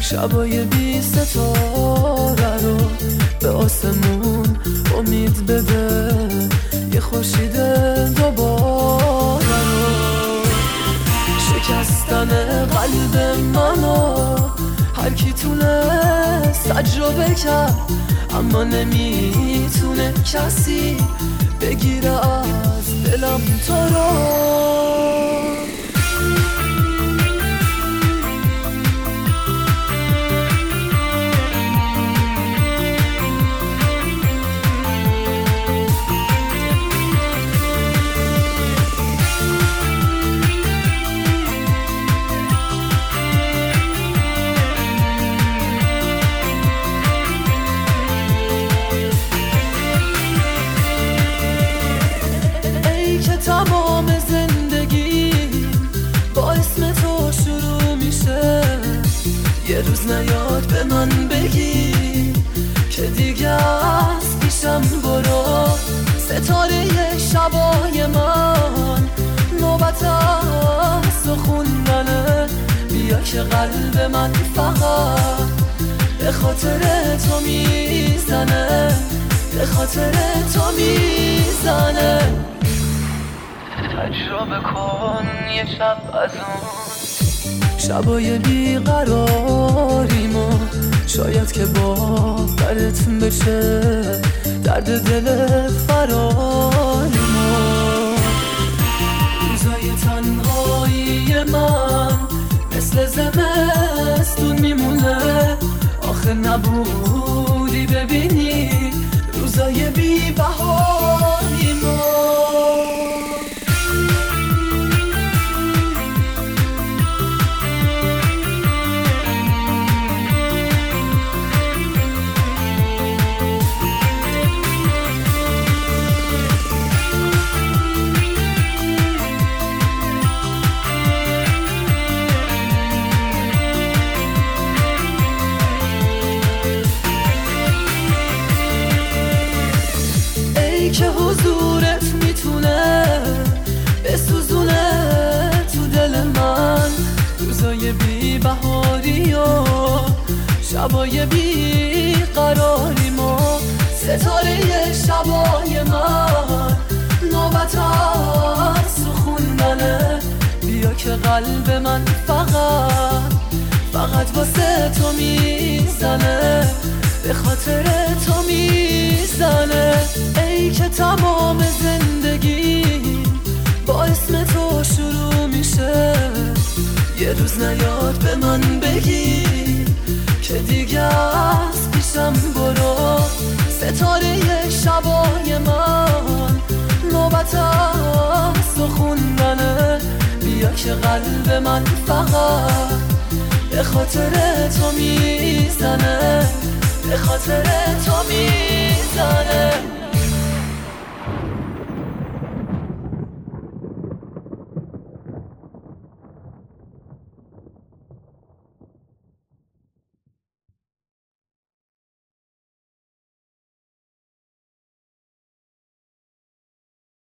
شبای بی ستاره رو به آسمون امید بده، یه خورشید دوباره رو. شکستن قلب منو هر کی تونست تجربه کرد، اما نمیتونه کسی بگیره از دلم تو رو. تمام زندگی با اسم تو شروع میشه، یه روز نیاد به من بگی که دیگه از پیشم برو. ستاره شبای من نوبت از تو خوندنه، بیا که قلب من فقط به خاطر تو میزنه، به خاطر تو میزنه. تجربه کن یه شب از اون شبای بیقراریمو، شاید که باورت بشه درد دل فراریمو. روزای تنهایی من مثل زمستون میمونه، آخه نبودی ببینی روزای بی بهاریمو. که حضورت میتونه بسوزونه تو دل من روزای بی بهاری و شبای بی قراریمو. ستاره شبای من نوبت از تو خوندنه، بیا که قلب من فقط واسه تو میزنه، به خاطر تو میزنه. ای که تمام زندگی با اسم تو شروع میشه، یه روز نیاد به من بگی که دیگه از پیشم برو. ستاره شبای من نوبت از تو خوندنه، بیا که قلب من فقط به خاطر تو میزنه، به خاطر تو میزنه.